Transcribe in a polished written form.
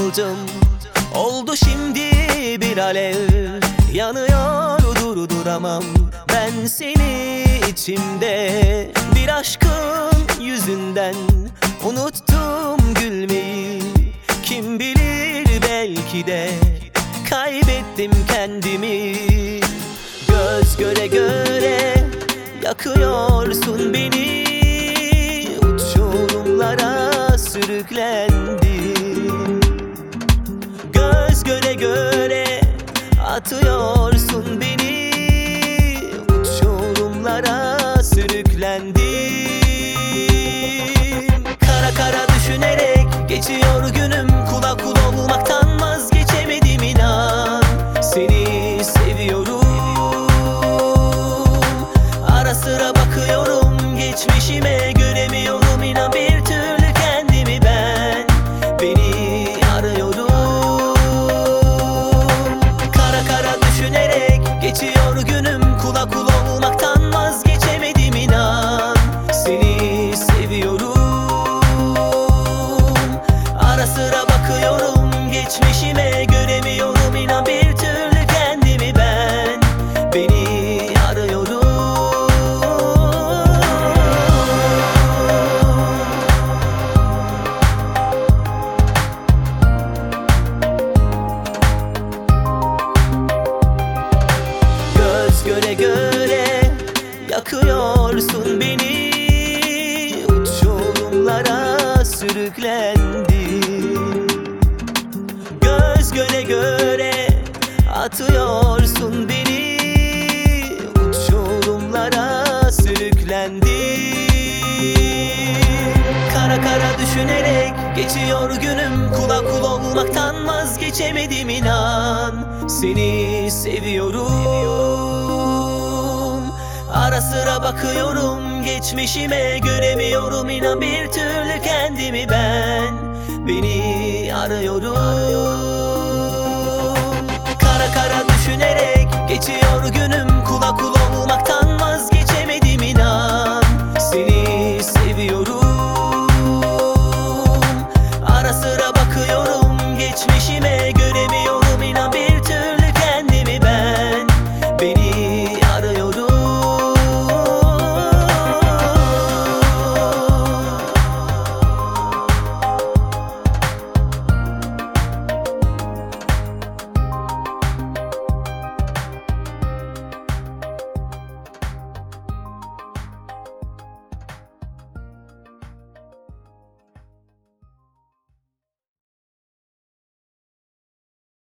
kıvılcım oldu şimdi bir alev. Yanıyor durduramam ben seni içimde. Bir aşkın yüzünden unuttum gülmeyi. Kim bilir belki de kaybettim kendimi. Göz göre göre yakıyorsun beni. Uçurumlara sürüklendim. Göz göre göre atıyorsun beni. Uçurumlara sürüklendim. Kara kara düşünerek geçiyor günüm. Kula kul olmaktan vazgeçemedim inan. Seni seviyorum. Ara sıra bakıyorum geçmişime, göremiyorum inan bir türlü kendimi ben. Beni arıyorum. Kara kara düşünerek geçiyor günüm. Kula kul olmaktan vazgeçemedim inan. Seni seviyorum. Ara sıra bakıyorum geçmişime, göremiyorum inan bir türlü kendimi ben. Beni arıyorum. Göz göre göre yakıyorsun beni. Uçurumlara sürüklendim. Göz göre göre atıyorsun beni. Uçurumlara sürüklendim. Kara kara düşünerek geçiyor günüm. Kula kul olmaktan vazgeçemedim inan. Seni seviyorum. Ara sıra bakıyorum geçmişime, göremiyorum inan bir türlü kendimi ben. Beni arıyorum. Kara kara düşünerek geçiyor günüm. Kula kul olmaktan